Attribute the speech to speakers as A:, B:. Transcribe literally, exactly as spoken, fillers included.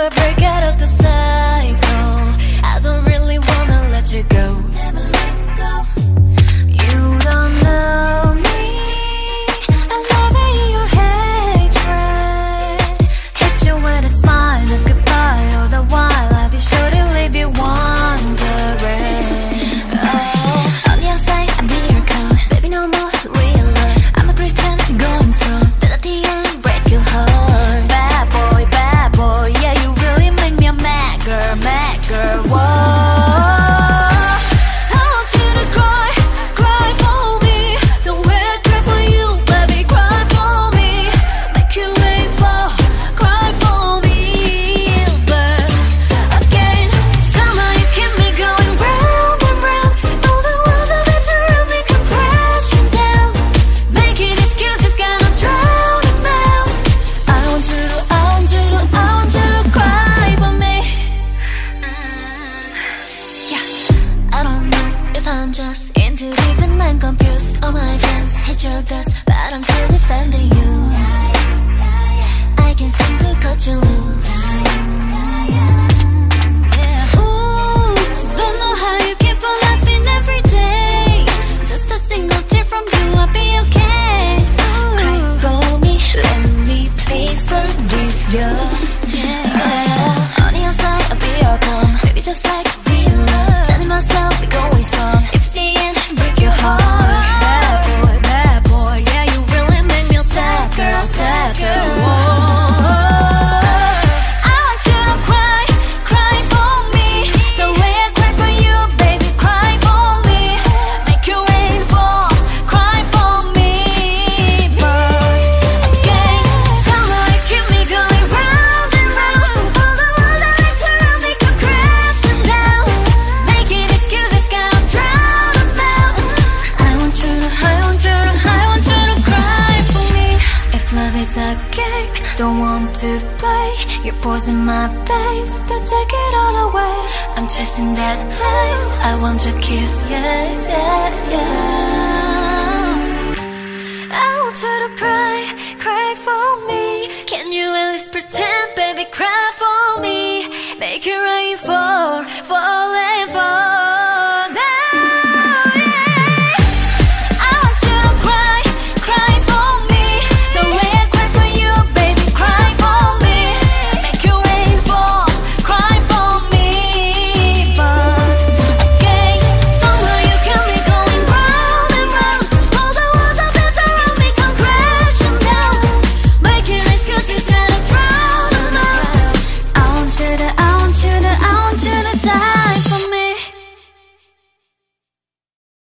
A: never break out of the cycle. I don't really wanna let you go. Never let go. You don't know me. I love your hatred. Hit you with a smile, a goodbye. All the while I'll be sure to leave you wondering. Oh, on the outside I'll be your code. Baby, no more real love. I'ma pretend you're going strong. Then at the end break your heart. Bad boy, bad boy. Yeah, you really make me a mad girl, mad girl. Whoa. I'm just into deep and I'm confused. All my friends hate your guts, but I'm still defending you. I can seem to cut you loose. Ooh, don't know how you keep on laughing every day. Just a single tear from you, I'll be okay. Cry for me, let me please forgive you. Yeah. On the outside, I'll be your calm. Baby, just like real love. Telling myself we're going strong. Don't want to play, you're poison my veins to take it all away. I'm chasing that taste, I want your kiss, yeah, yeah, yeah. I want you to cry.